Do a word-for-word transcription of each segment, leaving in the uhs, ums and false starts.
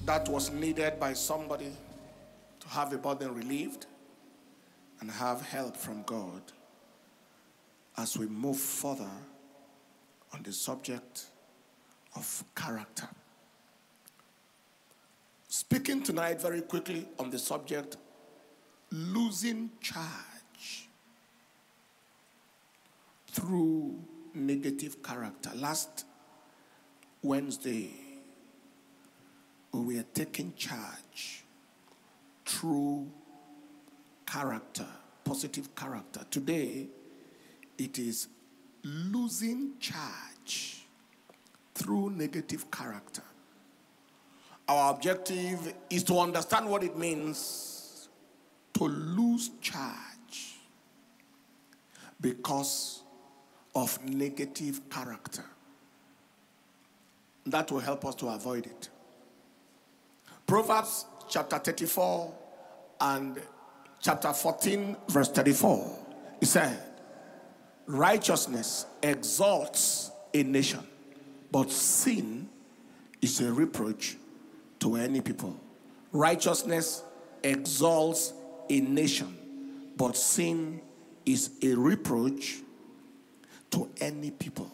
that was needed by somebody to have a burden relieved and have help from God as we move further on the subject of character. Speaking tonight very quickly on the subject, losing charge through negative character. Last Wednesday, we were taking charge through character, positive character. Today, it is losing charge through negative character. Our objective is to understand what it means to lose charge because of negative character. That will help us to avoid it. Proverbs chapter thirty-four and chapter fourteen, verse thirty-four. It said, righteousness exalts a nation, but sin is a reproach to any people. Righteousness exalts a nation, but sin is a reproach to any people.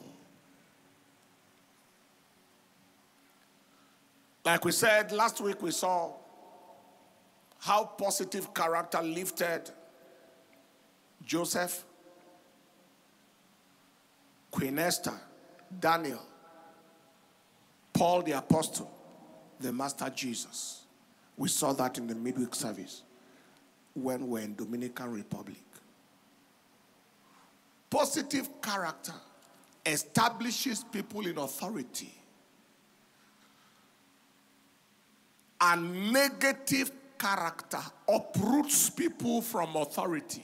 Like we said last week, we saw how positive character lifted Joseph, Queen Esther, Daniel, Paul the Apostle, the Master Jesus. We saw that in the midweek service when we're in Dominican Republic. Positive character establishes people in authority, and negative character uproots people from authority.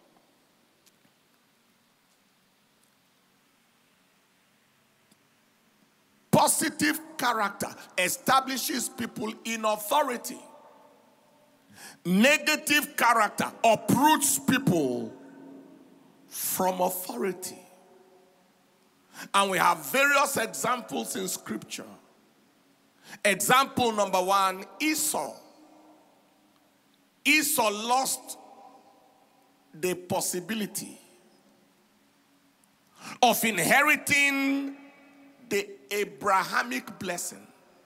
Positive character establishes people in authority. Negative character uproots people from authority. And we have various examples in Scripture. Example number one, Esau. Esau lost the possibility of inheriting the Abrahamic blessing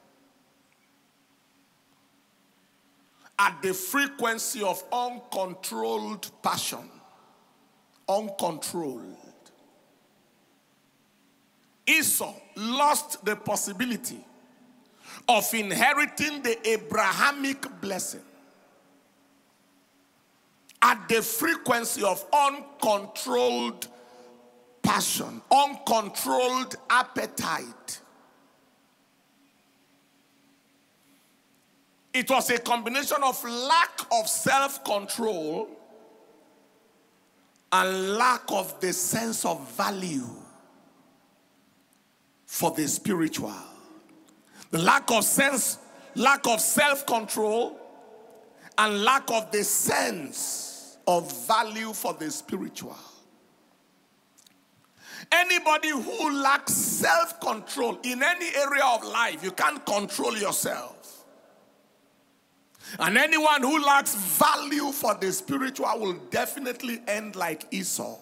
at the frequency of uncontrolled passion. Uncontrolled. Esau lost the possibility of inheriting the Abrahamic blessing at the frequency of uncontrolled passion, uncontrolled appetite. It was a combination of lack of self-control and lack of the sense of value for the spiritual. The lack of sense, lack of self-control, and lack of the sense of value for the spiritual. Anybody who lacks self-control in any area of life, you can't control yourself. And anyone who lacks value for the spiritual will definitely end like Esau.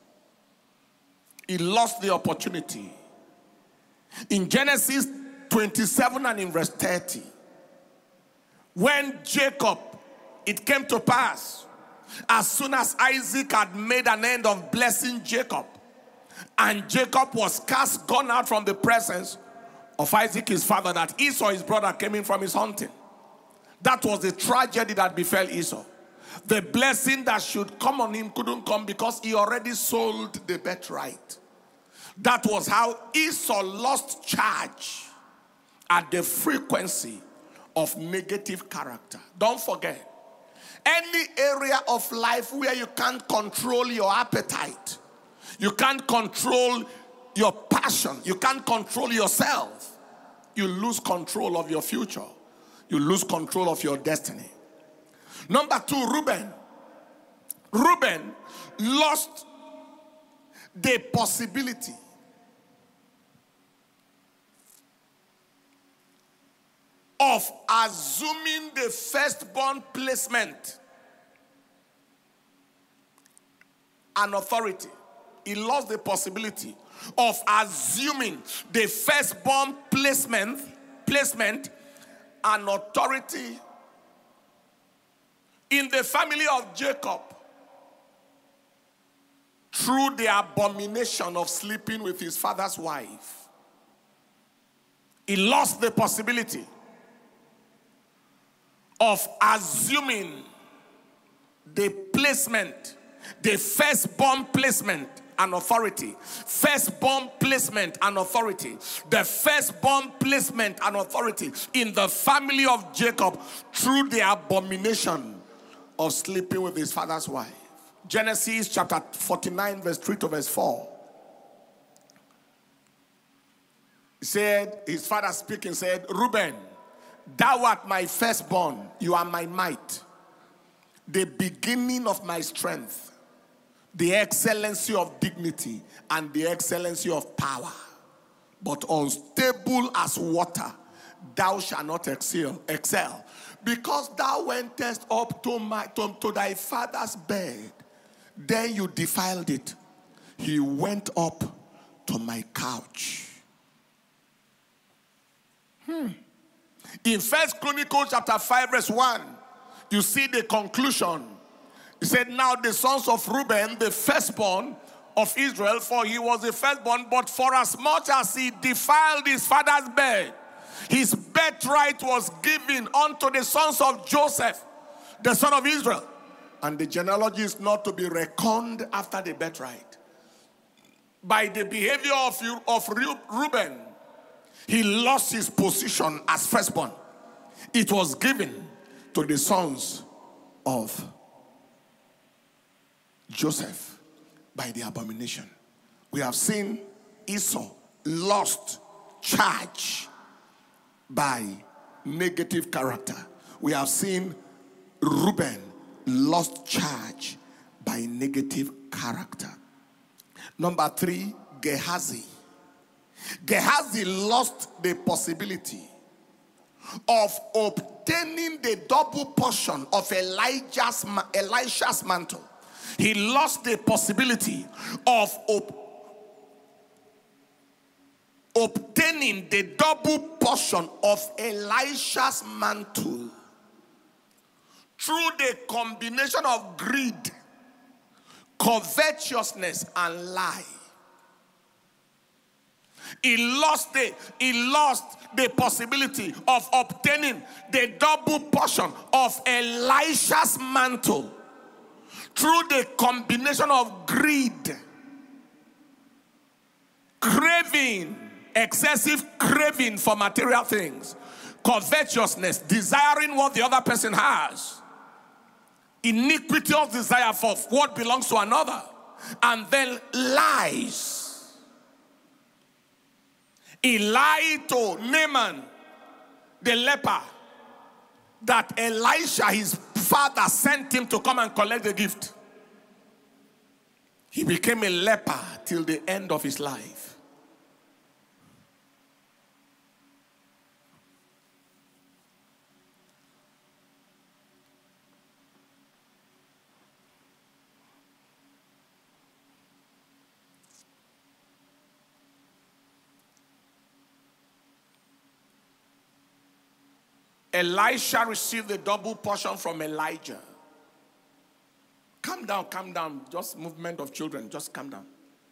He lost the opportunity. In Genesis twenty-seven and in verse thirty, when Jacob, it came to pass, as soon as Isaac had made an end of blessing Jacob, and Jacob was cast, gone out from the presence of Isaac his father, that Esau his brother came in from his hunting. That was the tragedy that befell Esau. The blessing that should come on him couldn't come because he already sold the birthright. That was how Esau lost charge at the frequency of negative character. Don't forget, any area of life where you can't control your appetite, you can't control your passion, you can't control yourself, you lose control of your future. You lose control of your destiny. Number two, Reuben. Reuben lost the possibility of assuming the firstborn placement and authority. He lost the possibility of assuming the firstborn placement, placement and authority in the family of Jacob through the abomination of sleeping with his father's wife. He lost the possibility of assuming the placement, the firstborn placement and authority. Firstborn placement and authority. The firstborn placement and authority in the family of Jacob through the abomination of sleeping with his father's wife. Genesis chapter forty-nine, verse three to verse four. He said, his father speaking said, Reuben, thou art my firstborn, you are my might, the beginning of my strength, the excellency of dignity, and the excellency of power. But unstable as water, thou shalt not excel, excel. Because thou wentest up to, my, to, to thy father's bed, then you defiled it. He went up to my couch. Hmm. In First Chronicles chapter five, verse one, you see the conclusion. He said, now the sons of Reuben, the firstborn of Israel, for he was the firstborn, but for as much as he defiled his father's bed, his birthright was given unto the sons of Joseph, the son of Israel. And the genealogy is not to be reckoned after the birthright. By the behavior of, of Reuben, he lost his position as firstborn. It was given to the sons of Joseph by the abomination. We have seen Esau lost charge by negative character. We have seen Reuben lost charge by negative character. Number three, Gehazi. Gehazi lost the possibility of obtaining the double portion of Elijah's, Elisha's mantle. He lost the possibility of ob- obtaining the double portion of Elisha's mantle through the combination of greed, covetousness, and lie. He lost the, he lost the possibility of obtaining the double portion of Elisha's mantle through the combination of greed, craving, excessive craving for material things, covetousness, desiring what the other person has, iniquity of desire for what belongs to another, and then lies. He lied to Naaman, the leper, that Elisha, his father, sent him to come and collect the gift. He became a leper till the end of his life. Elisha received the double portion from Elijah. Calm down, calm down. Just movement of children. Just calm down.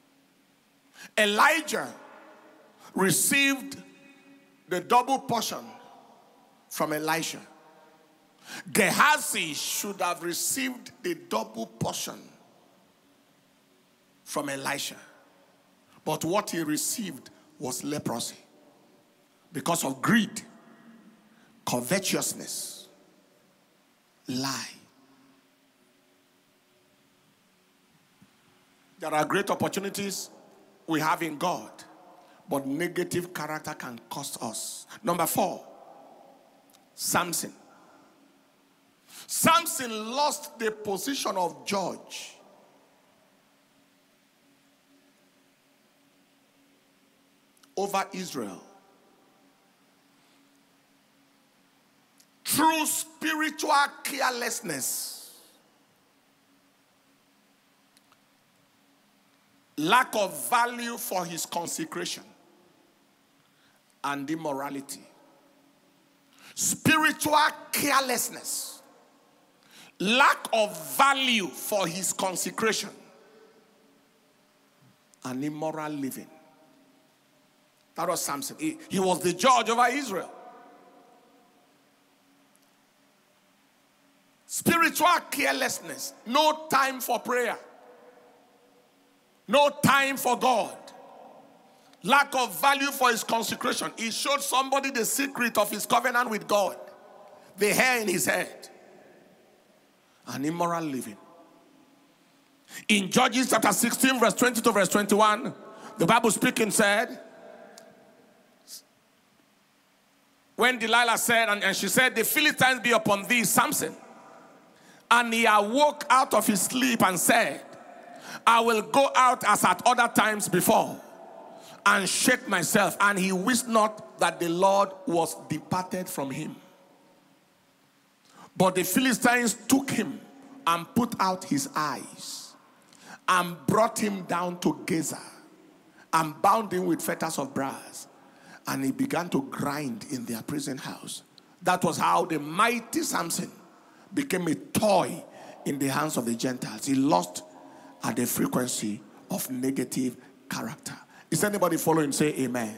Elijah received the double portion from Elisha. Gehazi should have received the double portion from Elisha. But what he received was leprosy because of greed, covetousness, lie. There are great opportunities we have in God, but negative character can cost us. Number four, Samson. Samson lost the position of judge over Israel through spiritual carelessness, lack of value for his consecration, and immorality. Spiritual carelessness, lack of value for his consecration, and immoral living. That was Samson. He, he was the judge over Israel. Spiritual carelessness, no time for prayer, no time for God, lack of value for his consecration. He showed somebody the secret of his covenant with God, the hair in his head, and immoral living. In Judges chapter sixteen, verse twenty to verse twenty-one, the Bible speaking said, when Delilah said, and, and she said, the Philistines be upon thee, Samson. And he awoke out of his sleep and said, I will go out as at other times before, and shake myself. And he wist not that the Lord was departed from him. But the Philistines took him and put out his eyes and brought him down to Gaza and bound him with fetters of brass. And he began to grind in their prison house. That was how the mighty Samson became a toy in the hands of the Gentiles. He lost at the frequency of negative character. Is anybody following? Say amen.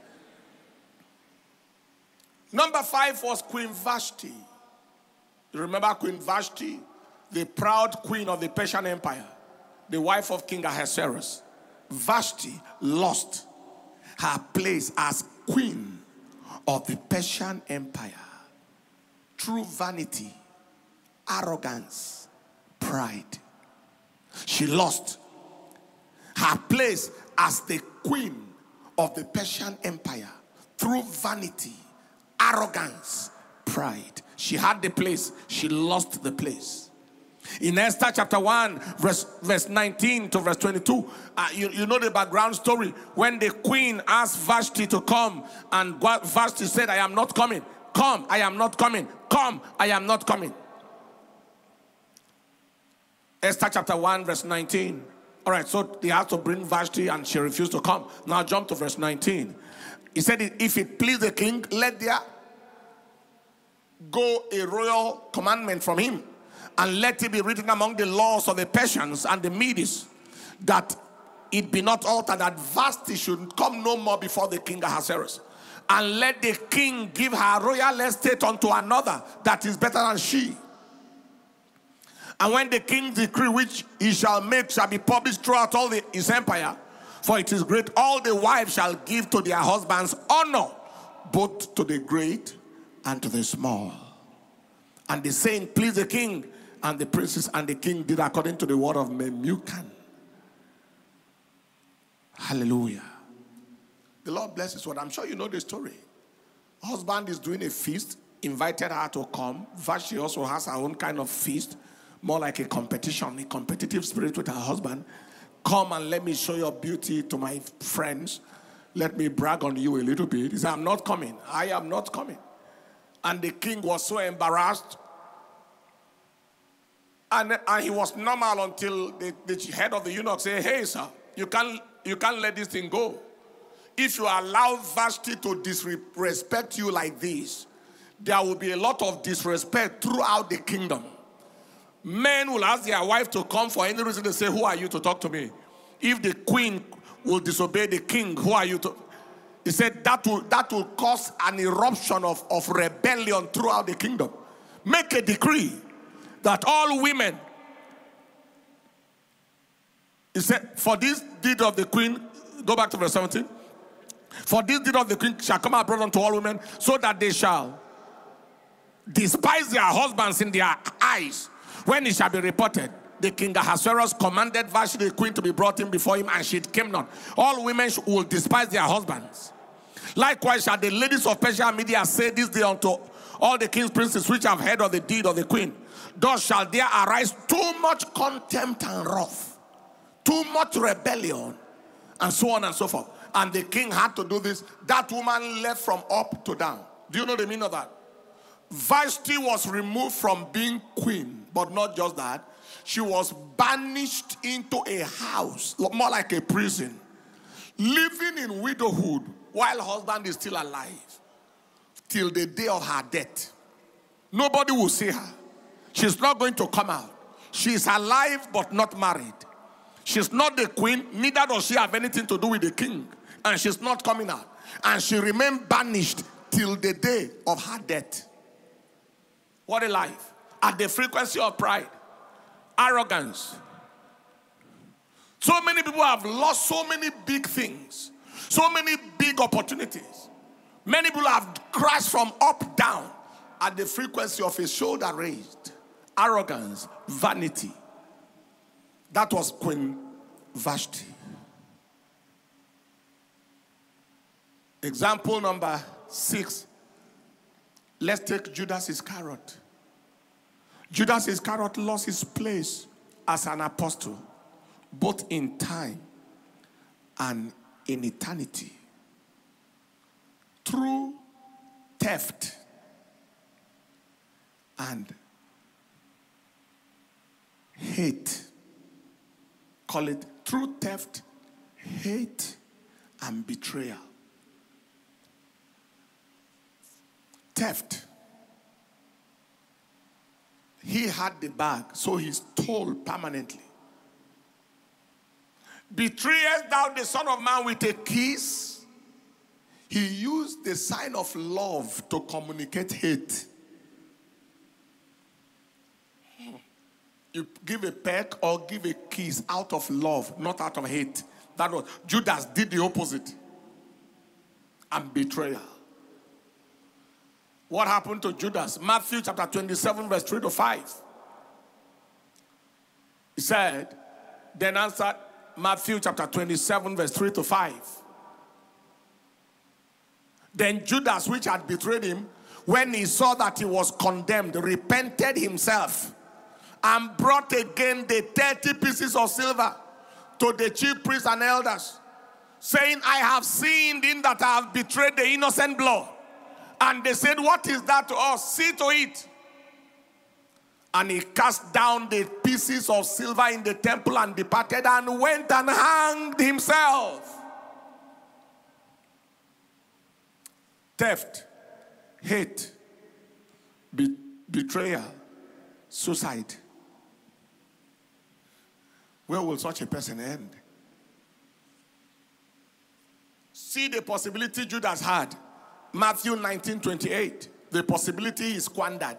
Number five was Queen Vashti. You remember Queen Vashti, the proud queen of the Persian Empire, the wife of King Ahasuerus. Vashti lost her place as queen of the Persian Empire through vanity, arrogance, pride. She lost her place as the queen of the Persian Empire through vanity, arrogance, pride. She had the place, she lost the place. In Esther chapter one, verse, verse nineteen to verse twenty-two, uh, you, you know the background story. When the queen asked Vashti to come, and Vashti said, I am not coming. Come, I am not coming. Come, I am not coming. Esther chapter one, verse nineteen. All right, so they had to bring Vashti and she refused to come. Now jump to verse nineteen. He said, if it please the king, let there go a royal commandment from him, and let it be written among the laws of the Persians and the Medes, that it be not altered, that Vashti should come no more before the king Ahasuerus. And let the king give her royal estate unto another that is better than she. And when the king's decree which he shall make shall be published throughout all the, his empire, for it is great, all the wives shall give to their husbands honor, both to the great and to the small. And the saying pleased the king and the princes, and the king did according to the word of Memucan. Hallelujah. The Lord bless his word. I'm sure you know the story. Husband is doing a feast, invited her to come. Vashti also has her own kind of feast, more like a competition, a competitive spirit with her husband. Come and let me show your beauty to my friends. Let me brag on you a little bit. He said, I'm not coming. I am not coming. And the king was so embarrassed. And, and he was normal until the, the head of the eunuch said, hey, sir, you can't, you can't let this thing go. If you allow Vashti to disrespect you like this, there will be a lot of disrespect throughout the kingdom. Men will ask their wife to come for any reason. They say, who are you to talk to me? If the queen will disobey the king, who are you to... He said that will, that will cause an eruption of, of rebellion throughout the kingdom. Make a decree that all women, he said, for this deed of the queen, go back to verse seventeen. For this deed of the queen shall come abroad unto all women, so that they shall despise their husbands in their eyes when it shall be reported. The king Ahasuerus commanded Vashti the queen to be brought in before him, and she came not. All women will despise their husbands. Likewise shall the ladies of Persia and Media say this day unto all the king's princes which have heard of the deed of the queen. Thus shall there arise too much contempt and wrath, too much rebellion, and so on and so forth. And the king had to do this. That woman left from up to down. Do you know the meaning of that? Vashti was removed from being queen, but not just that. She was banished into a house, more like a prison, living in widowhood while her husband is still alive, till the day of her death. Nobody will see her. She's not going to come out. She is alive but not married. She's not the queen, neither does she have anything to do with the king. And she's not coming out. And she remained banished till the day of her death. What a life. At the frequency of pride, arrogance. So many people have lost so many big things, so many big opportunities. Many people have crashed from up down at the frequency of a shoulder raised. Arrogance, vanity. That was Queen Vashti. Example number six. Let's take Judas Iscariot. Judas Iscariot lost his place as an apostle, both in time and in eternity, through theft and hate. Call it through theft, hate, and betrayal. Theft. He had the bag, so he stole permanently. Betrayest thou the Son of Man with a kiss? He used the sign of love to communicate hate. You give a peck or give a kiss out of love, not out of hate. That was Judas did the opposite. And betrayal. What happened to Judas? Matthew chapter twenty-seven, verse three to five. He said, then answered Matthew chapter twenty-seven, verse three to five. Then Judas, which had betrayed him, when he saw that he was condemned, repented himself and brought again the thirty pieces of silver to the chief priests and elders, saying, I have sinned in that I have betrayed the innocent blood. And they said, what is that to us? See to it. And he cast down the pieces of silver in the temple and departed and went and hanged himself. Theft, hate, be- betrayal, suicide. Where will such a person end? See the possibility Judas had. Matthew nineteen twenty-eight. The possibility is squandered.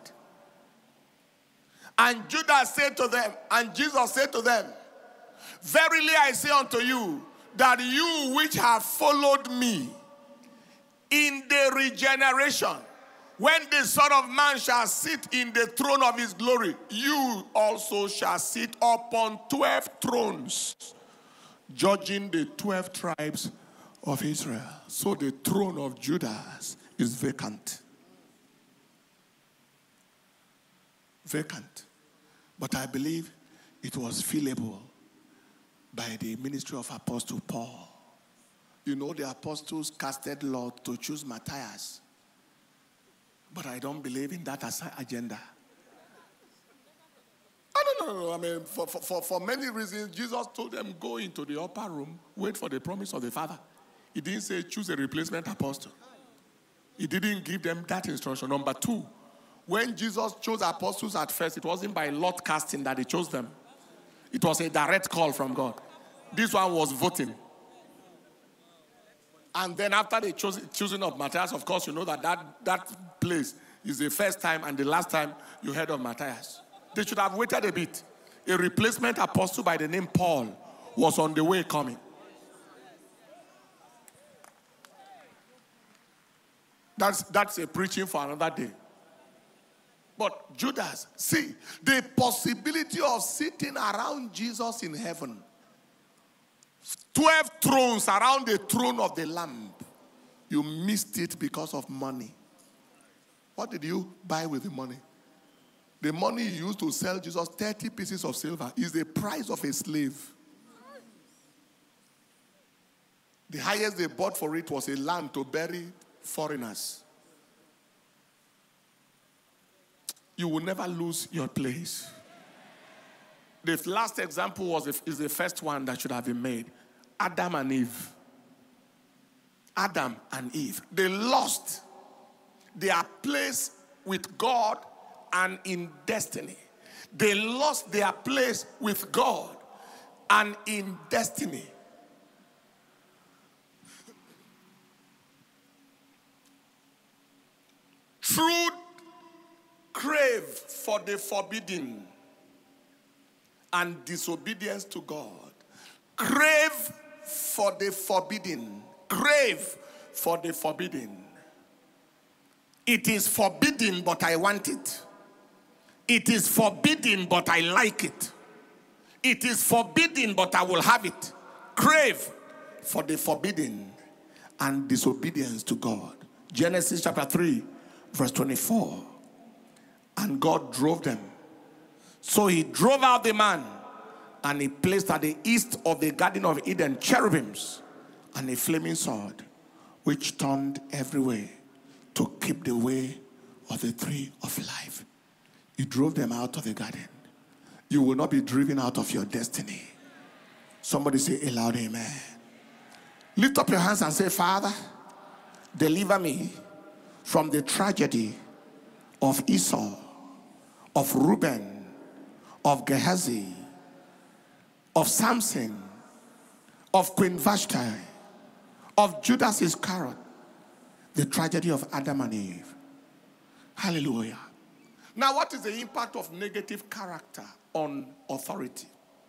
And Judas said to them, and Jesus said to them, verily I say unto you, that you which have followed me in the regeneration, when the Son of Man shall sit in the throne of his glory, you also shall sit upon twelve thrones, judging the twelve tribes of Israel. So the throne of Judas is vacant. Vacant. But I believe it was fillable by the ministry of Apostle Paul. You know, the apostles casted lot to choose Matthias. But I don't believe in that as agenda. I don't know. I mean, for, for, for many reasons, Jesus told them, go into the upper room, wait for the promise of the Father. He didn't say choose a replacement apostle. He didn't give them that instruction. Number two, when Jesus chose apostles at first, it wasn't by lot casting that he chose them. It was a direct call from God. This one was voting. And then after the choosing of Matthias, of course, you know that, that that place is the first time and the last time you heard of Matthias. They should have waited a bit. A replacement apostle by the name Paul was on the way coming. That's, that's a preaching for another day. But Judas, see, the possibility of sitting around Jesus in heaven. Twelve thrones around the throne of the Lamb. You missed it because of money. What did you buy with the money? The money you used to sell Jesus thirty pieces of silver is the price of a slave. The highest they bought for it was a land to bury foreigners. you will never lose your place. The last example was is the first one that should have been made. Adam and Eve. Adam and Eve. They lost their place with God and in destiny. They lost their place with God and in destiny. Truth crave for the forbidden and disobedience to God. Crave for the forbidden. Crave for the forbidden. It is forbidden, but I want it. It is forbidden, but I like it. It is forbidden, but I will have it. Crave for the forbidden and disobedience to God. Genesis chapter three, verse twenty-four. And God drove them. So he drove out the man, and he placed at the east of the Garden of Eden cherubims and a flaming sword, which turned every way to keep the way of the tree of life. He drove them out of the garden. You will not be driven out of your destiny. Somebody say a loud amen. Lift up your hands and say, Father, deliver me from the tragedy of Esau, of Reuben, of Gehazi, of Samson, of Queen Vashti, of Judas Iscariot, the tragedy of Adam and Eve. Hallelujah. Now, what is the impact of negative character on authority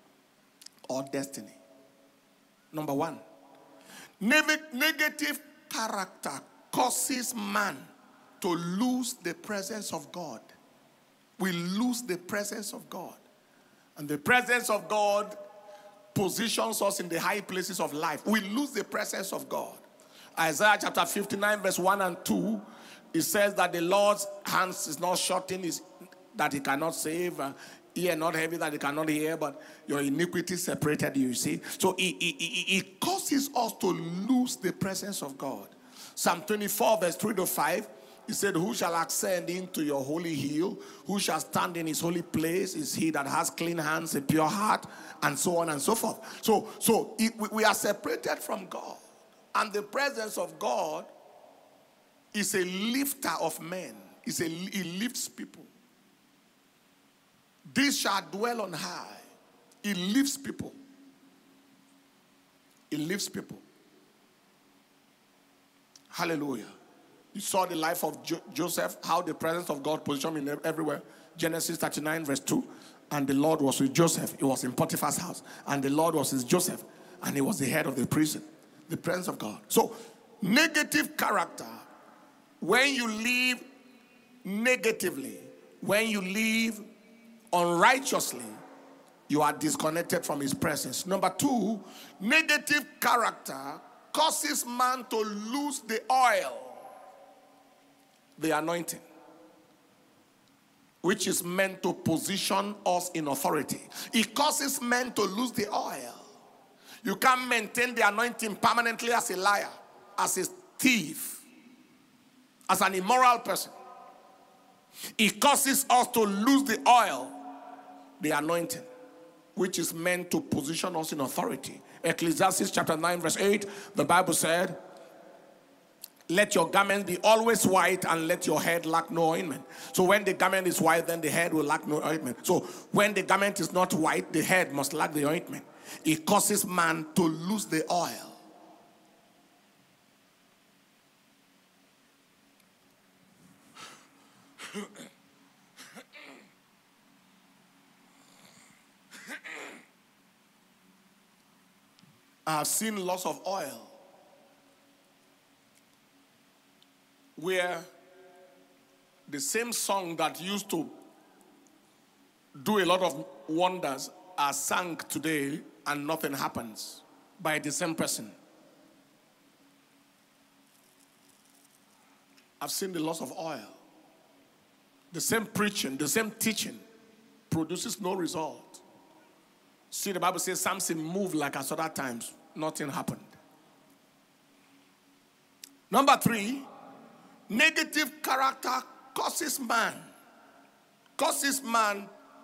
or destiny? Number one, neg- negative character causes man to lose the presence of God. We lose the presence of God. And the presence of God positions us in the high places of life. We lose the presence of God. Isaiah chapter fifty-nine, verse one and two, it says that the Lord's hands is not shortened, is that he cannot save, uh, ear not heavy that he cannot hear, but your iniquity separated you, you see. So it, it, it, it causes us to lose the presence of God. Psalm twenty-four, verse three to five, he said, who shall ascend into your holy hill? Who shall stand in his holy place? Is he that has clean hands, a pure heart, and so on and so forth. So, so it, we are separated from God. And the presence of God is a lifter of men. It's a, he lifts people. This shall dwell on high. He lifts people. He lifts people. Hallelujah. You saw the life of jo- Joseph, how the presence of God positioned him everywhere. Genesis thirty-nine, verse two. And the Lord was with Joseph. He was in Potiphar's house. And the Lord was with Joseph. And he was the head of the prison. The presence of God. So, negative character, when you live negatively, when you live unrighteously, you are disconnected from his presence. Number two, negative character causes man to lose the oil, the anointing, which is meant to position us in authority. It causes men to lose the oil. You can't maintain the anointing permanently as a liar, as a thief, as an immoral person. It causes us to lose the oil, the anointing, which is meant to position us in authority. Ecclesiastes chapter nine, verse eight, the Bible said, let your garment be always white and let your head lack no ointment. So when the garment is white, then the head will lack no ointment. So when the garment is not white, the head must lack the ointment. It causes man to lose the oil. I have seen loss of oil where the same song that used to do a lot of wonders are sung today and nothing happens by the same person. I've seen the loss of oil. The same preaching, the same teaching produces no result. See, the Bible says Samson moved like at other times. Nothing happened. Number three, negative character causes man causes man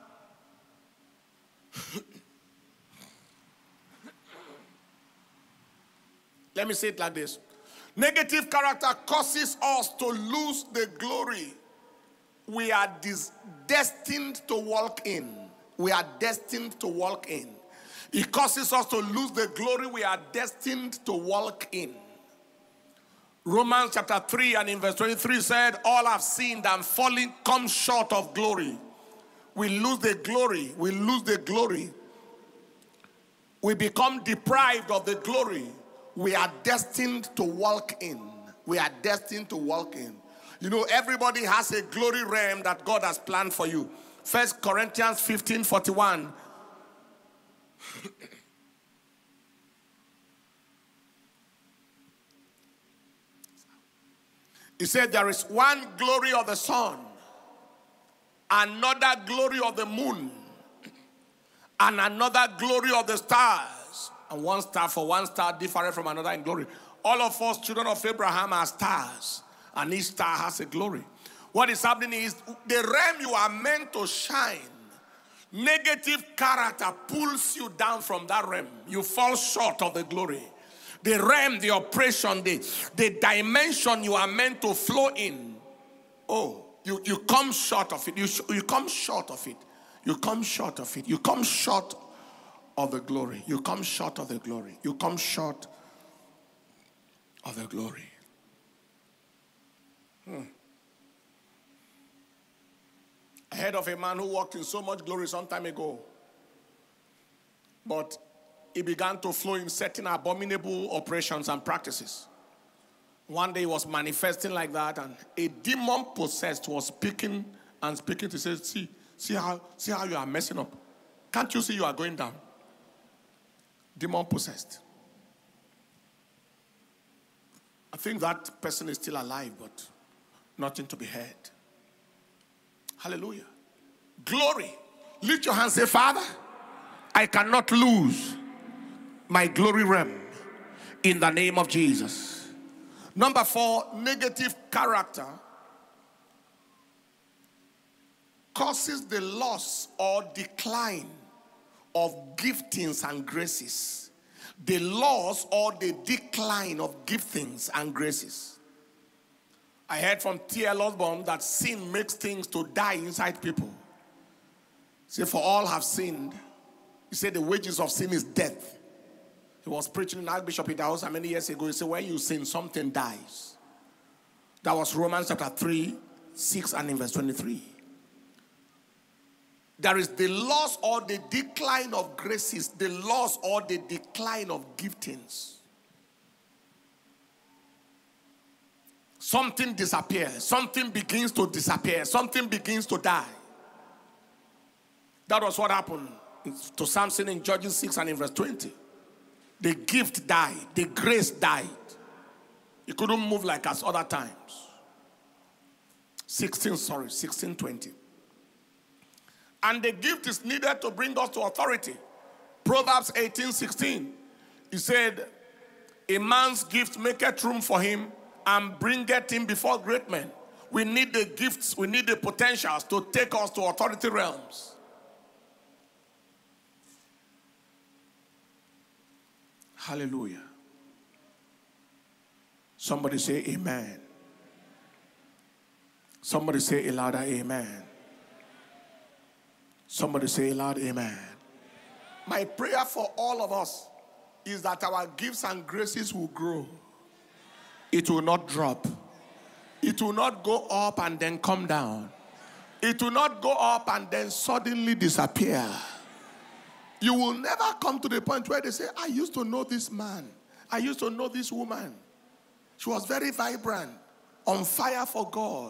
let me say it like this. Negative character causes us to lose the glory we are dis- destined to walk in. We are destined to walk in. It causes us to lose the glory we are destined to walk in. Romans chapter three and in verse twenty-three said, all have sinned and fallen, come short of glory. We lose the glory. We lose the glory. We become deprived of the glory we are destined to walk in. We are destined to walk in. You know, everybody has a glory realm that God has planned for you. First Corinthians fifteen forty-one. He said there is one glory of the sun, another glory of the moon, and another glory of the stars. And one star for one star different from another in glory. All of us children of Abraham are stars, and each star has a glory. What is happening is the realm you are meant to shine, negative character pulls you down from that realm. You fall short of the glory. The realm, the operation, the, the dimension you are meant to flow in. Oh, you, you come short of it. You, you come short of it. You come short of it. You come short of the glory. You come short of the glory. You come short of the glory. Hmm. I heard of a man who walked in so much glory some time ago. But he began to flow in certain abominable operations and practices. One day he was manifesting like that, and a demon possessed was speaking and speaking to say, see, see how, see how you are messing up. Can't you see you are going down? Demon possessed. I think that person is still alive, but nothing to be heard. Hallelujah. Glory. Lift your hands and say, Father, I cannot lose my glory realm in the name of Jesus. Number four, negative character causes the loss or decline of giftings and graces. The loss or the decline of giftings and graces. I heard from T L Osborne that sin makes things to die inside people. Say, for all have sinned. He said the wages of sin is death. He was preaching in Archbishop Idahosa many years ago. He said, when you sin, something dies. That was Romans chapter three, six, and in verse twenty-three. There is the loss or the decline of graces, the loss or the decline of giftings. Something disappears. Something begins to disappear. Something begins to die. That was what happened to Samson in Judges six and in verse twenty. The gift died. The grace died. He couldn't move like as other times. sixteen, sorry, sixteen twenty. And the gift is needed to bring us to authority. Proverbs eighteen sixteen. He said, a man's gift maketh room for him and bringeth him before great men. We need the gifts, we need the potentials to take us to authority realms. Hallelujah. Somebody say amen. Somebody say a louder amen. Somebody say a loud amen. My prayer for all of us is that our gifts and graces will grow. It will not drop. It will not go up and then come down. It will not go up and then suddenly disappear. You will never come to the point where they say, I used to know this man. I used to know this woman. She was very vibrant, on fire for God.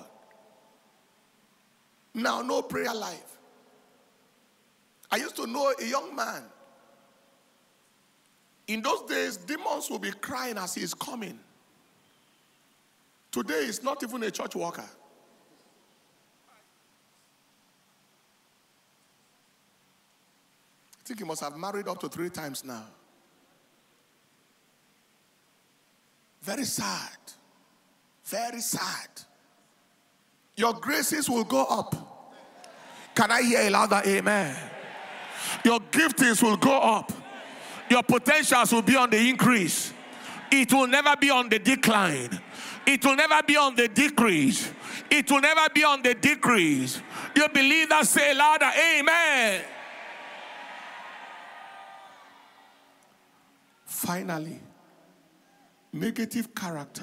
Now, no prayer life. I used to know a young man. In those days, demons will be crying as he is coming. Today, he's not even a church worker. I think he must have married up to three times now. Very sad. Very sad. Your graces will go up. Can I hear a louder amen? Your giftings will go up. Your potentials will be on the increase. It will never be on the decline. It will never be on the decrease. It will never be on the decrease. You believe that? Say louder, amen. Finally, negative character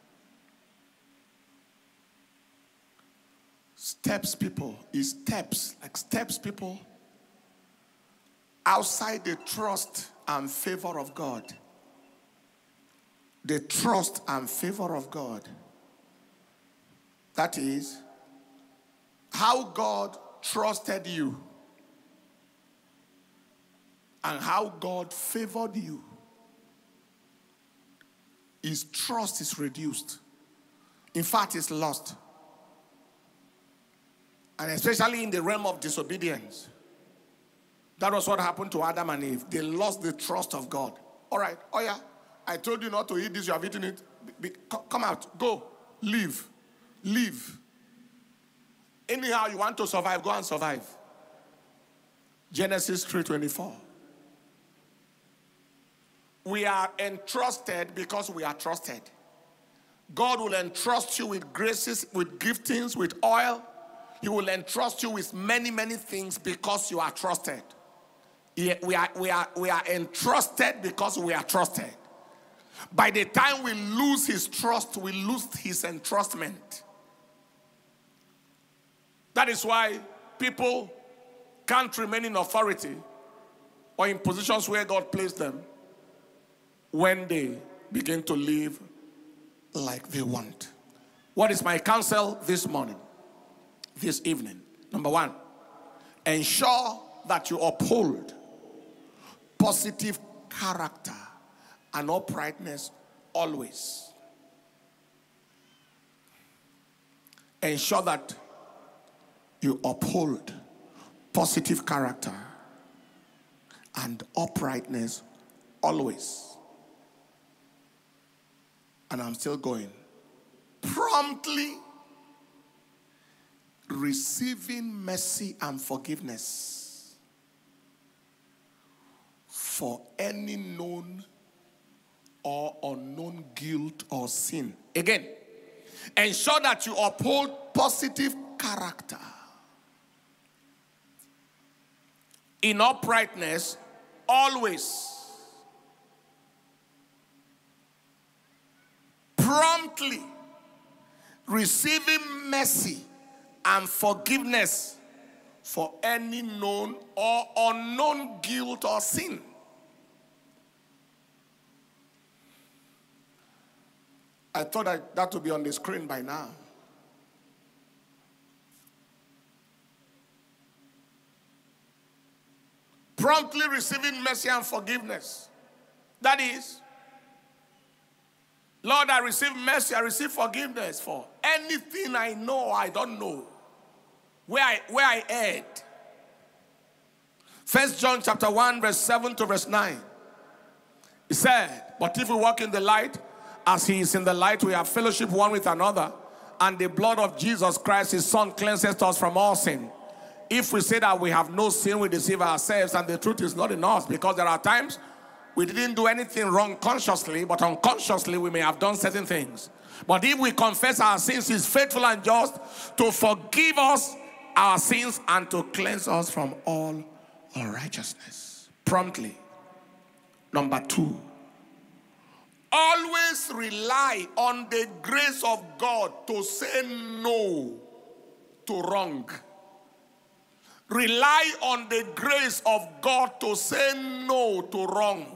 steps people, is steps, like steps people outside the trust and favor of God. The trust and favor of God. That is how God trusted you and how God favored you. His trust is reduced. In fact, it's lost. And especially in the realm of disobedience. That was what happened to Adam and Eve. They lost the trust of God. All right, oh yeah, I told you not to eat this, you have eaten it. Be, be, come out, go, leave, leave. Anyhow you want to survive, go and survive. Genesis three twenty-four. We are entrusted because we are trusted. God will entrust you with graces, with giftings, with oil. He will entrust you with many, many things because you are trusted. We are, we are, we are entrusted because we are trusted. By the time we lose his trust, we lose his entrustment. That is why people can't remain in authority or in positions where God placed them when they begin to live like they want. What is my counsel this morning, this evening? Number one, ensure that you uphold positive character and uprightness always. Ensure that you uphold positive character and uprightness always. And I'm still going. Promptly receiving mercy and forgiveness for any known or unknown guilt or sin. Again, ensure that you uphold positive character in uprightness always. Promptly receiving mercy and forgiveness for any known or unknown guilt or sin. I thought that, that would be on the screen by now. Promptly receiving mercy and forgiveness. That is, Lord, I receive mercy, I receive forgiveness for anything I know or I don't know, where I, where I erred. First John chapter one, verse seven to verse nine. He said, but if we walk in the light, as he is in the light, we have fellowship one with another, and the blood of Jesus Christ, his son, cleanses us from all sin. If we say that we have no sin, we deceive ourselves, and the truth is not in us, because there are times we didn't do anything wrong consciously, but unconsciously we may have done certain things. But if we confess our sins, he is faithful and just to forgive us our sins and to cleanse us from all unrighteousness. Promptly. Number two, always rely on the grace of God to say no to wrong. Rely on the grace of God to say no to wrong,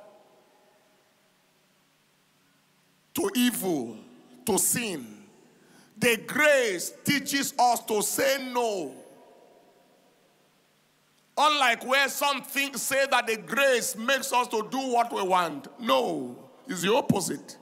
to evil, to sin. The grace teaches us to say no. Unlike where some things say that the grace makes us to do what we want. No, it's the opposite.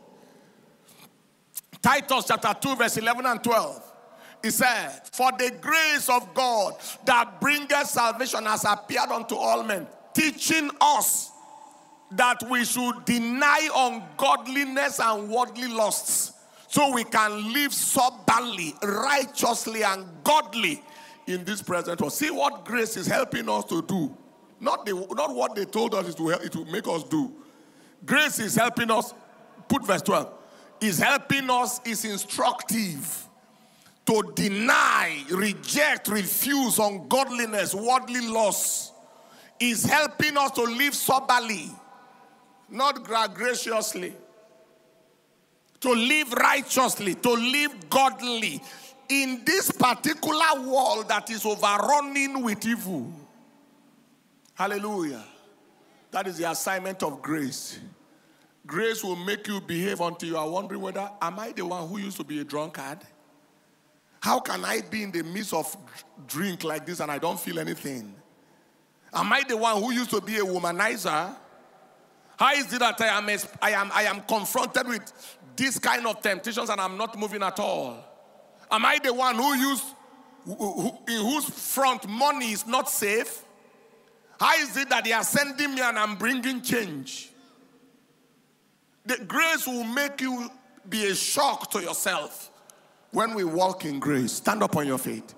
Titus chapter two, verse eleven and twelve. He said, for the grace of God that bringeth salvation has appeared unto all men, teaching us that we should deny ungodliness and worldly lusts, so we can live soberly, righteously, and godly in this present world. See what grace is helping us to do. Not, the, not what they told us it will, it will make us do. Grace is helping us, put verse twelve, is helping us, is instructive to deny, reject, refuse ungodliness, worldly loss. Is helping us to live soberly, not graciously. To live righteously, to live godly in this particular world that is overrunning with evil. Hallelujah. That is the assignment of grace. Grace will make you behave until you are wondering whether, am I the one who used to be a drunkard? How can I be in the midst of drink like this and I don't feel anything? Am I the one who used to be a womanizer? How is it that I am, I am, I am confronted with this kind of temptations and I'm not moving at all? Am I the one who used, who, who, in whose front money is not safe? How is it that they are sending me and I'm bringing change? The grace will make you be a shock to yourself when we walk in grace. Stand up on your feet.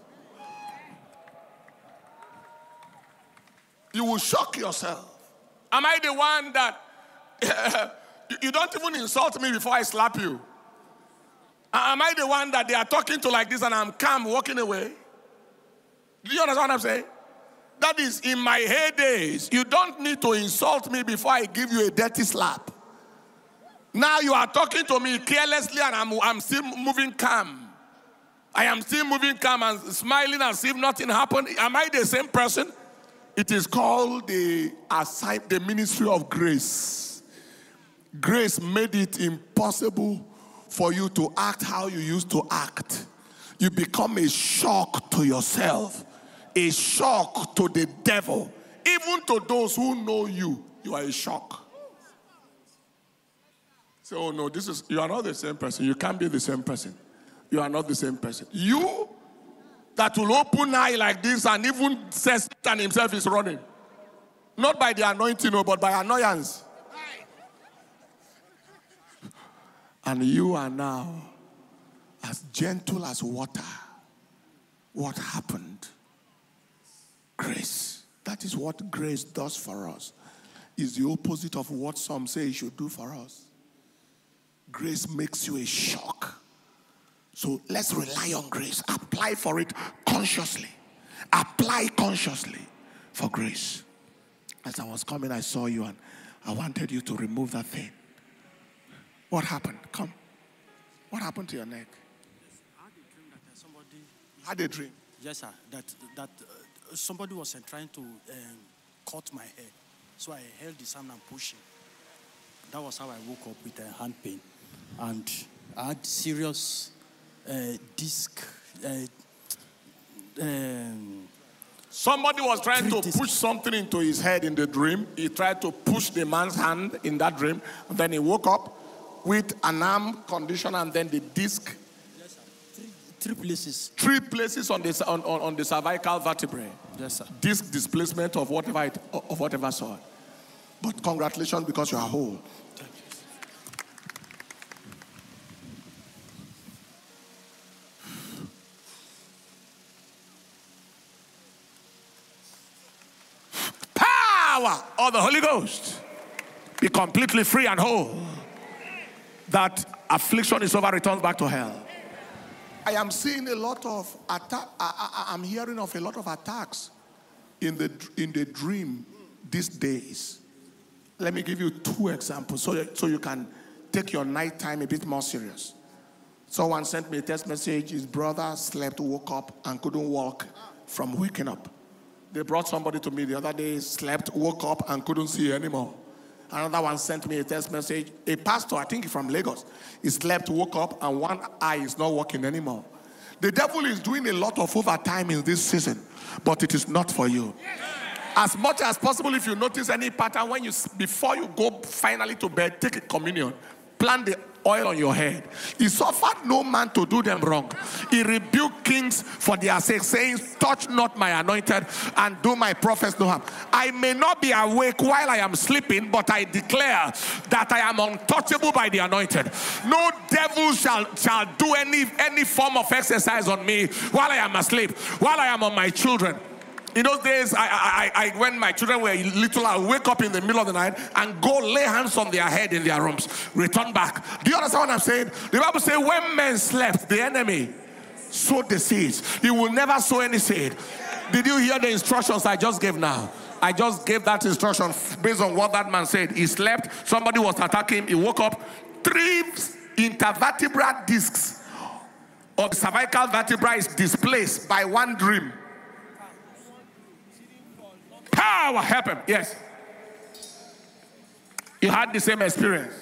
You will shock yourself. Am I the one that you don't even insult me before I slap you? Am I the one that they are talking to like this and I'm calm walking away? Do you understand what I'm saying? That is, in my heydays, you don't need to insult me before I give you a dirty slap. Now you are talking to me carelessly and I'm, I'm still moving calm. I am still moving calm and smiling as if nothing happened. Am I the same person? It is called the, aside, the ministry of grace. Grace made it impossible for you to act how you used to act. You become a shock to yourself, a shock to the devil. Even to those who know you, you are a shock. So, oh no, this is, you are not the same person. You can't be the same person. You are not the same person. You that will open eye like this and even says Satan himself is running. Not by the anointing, but by annoyance. And you are now as gentle as water. What happened? Grace. That is what grace does for us. Is the opposite of what some say it should do for us. Grace makes you a shock. So let's rely on grace. Apply for it consciously. Apply consciously for grace. As I was coming, I saw you and I wanted you to remove that thing. What happened? Come. What happened to your neck? Yes, I had a dream that somebody... Had a dream? Yes, sir. That, that uh, somebody was uh, trying to um, cut my hair. So I held his hand and pushed him. That was how I woke up with a hand pain. And I had serious uh, disc... Uh, um, Somebody was trying to push something into his head in the dream. He tried to push the man's hand in that dream. And then he woke up with an arm condition and then the disc. Yes, sir. Three, three places. Three places on the, on, on, on the cervical vertebrae. Yes, sir. Disc displacement of whatever, it, of whatever sort. But congratulations because you are whole. Thank you. Power of the Holy Ghost. Be completely free and whole. That affliction is over, returns back to hell. I am seeing a lot of attack. I, I, I'm hearing of a lot of attacks in the in the dream these days. Let me give you two examples so, so you can take your nighttime a bit more serious. Someone sent me a text message. His brother slept, woke up, and couldn't walk from waking up. They brought somebody to me the other day, slept, woke up, and couldn't see anymore. Another one sent me a text message. A pastor, I think from Lagos, he slept, woke up, and one eye is not working anymore. The devil is doing a lot of overtime in this season, but it is not for you. As much as possible, if you notice any pattern, when you before you go finally to bed, take a communion. Plan the oil on your head. He suffered no man to do them wrong. He rebuked kings for their sake, saying, touch not my anointed and do my prophets no harm. I may not be awake while I am sleeping, but I declare that I am untouchable by the anointed. No devil shall, shall do any, any form of exercise on me while I am asleep, while I am on my children. In those days, I, I, I, when my children were little, I would wake up in the middle of the night and go lay hands on their head in their rooms, return back. Do you understand what I'm saying? The Bible says when men slept, the enemy sowed the seeds. He will never sow any seed. Did you hear the instructions I just gave now? I just gave that instruction based on what that man said. He slept, somebody was attacking him, he woke up. Three intervertebral discs of the cervical vertebra is displaced by one dream. Power, help him. Yes. You had the same experience.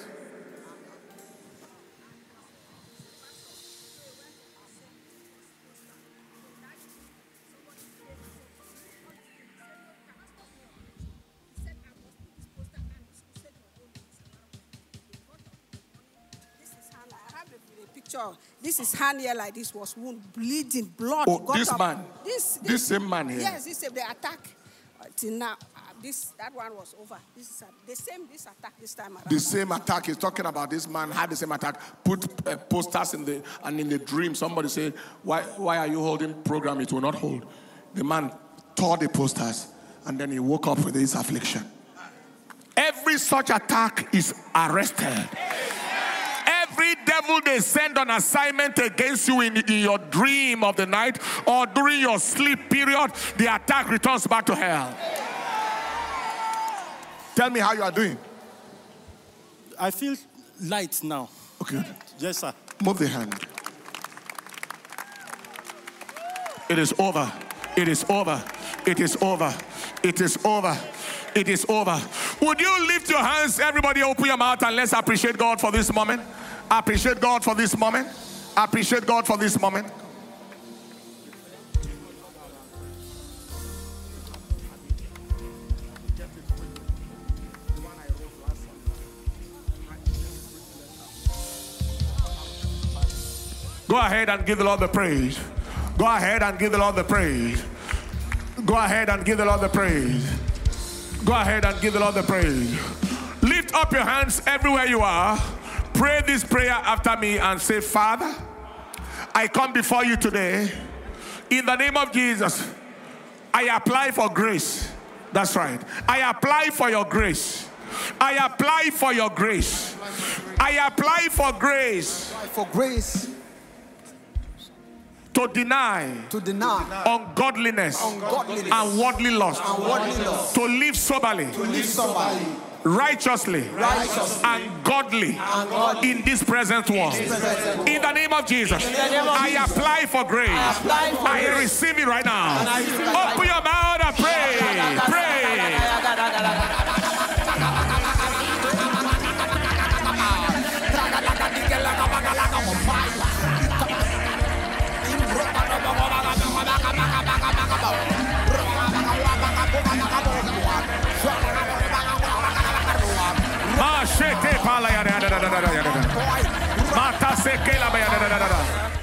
This is hand here like this was wound, bleeding, blood. Oh, got this up. man. This, this, this same man here. Yes, this same. The attack. Uh, till now, uh, this that one was over. This is uh, the same. This attack this time around. The same attack. He's talking about this man had the same attack. Put uh, posters in the and in the dream. Somebody said, "Why why are you holding program? It will not hold." The man tore the posters and then he woke up with this affliction. Every such attack is arrested. Every devil they send on assignment against you in, in your dream of the night or during your sleep period, the attack returns back to hell. Tell me how you are doing. I feel light now. Okay. Yes, sir. Move the hand. It is over. It is over. It is over. It is over. It is over. Would you lift your hands? Everybody open your mouth and let's appreciate God for this moment. Appreciate God for this moment. Appreciate God for this moment. Go ahead and give the Lord the praise. Go ahead and give the Lord the praise. Go ahead and give the Lord the praise. Go ahead and give the Lord the praise. Lift up your hands everywhere you are. Pray this prayer after me and say, Father, I come before you today. In the name of Jesus, I apply for grace. That's right. I apply for your grace. I apply for your grace. I apply for grace. For grace. To deny, to deny ungodliness, ungodliness and worldly lust, and worldly lust. To live soberly, to live soberly, righteously, righteously and godly, and godly in this present world. Present in the name of Jesus, name of I Jesus. apply for grace. I, apply for I grace. receive it right now. And I receive it Open right your mouth and pray. Pray. Mata se que la